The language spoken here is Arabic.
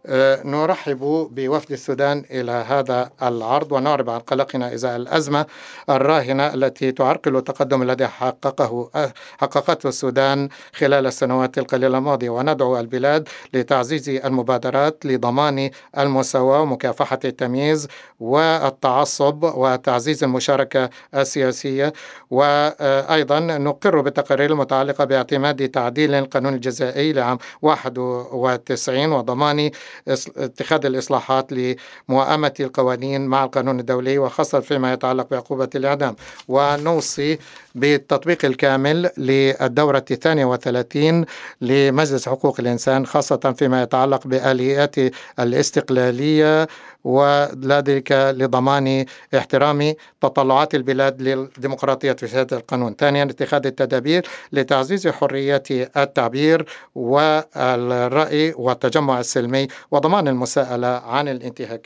نرحب بوفد السودان إلى هذا العرض ونعرب عن قلقنا إزاء الأزمة الراهنة التي تعرقل التقدم الذي حققته السودان خلال السنوات القليلة الماضية، وندعو البلاد لتعزيز المبادرات لضمان المساواة ومكافحة التمييز والتعصب وتعزيز المشاركة السياسية. وأيضا نقر بالتقارير المتعلقة باعتماد تعديل القانون الجزائي لعام 91 وضمان اتخاذ الإصلاحات لموائمة القوانين مع القانون الدولي، وخاصة فيما يتعلق بعقوبة الإعدام. ونوصي بالتطبيق الكامل للدورة 32 لمجلس حقوق الإنسان، خاصة فيما يتعلق بآليات الاستقلالية، وذلك لضمان احترام تطلعات البلاد للديمقراطية في هذا القانون. ثانيا، اتخاذ التدابير لتعزيز حرية التعبير والرأي والتجمع السلمي وضمان المساءلة عن الانتهاكات.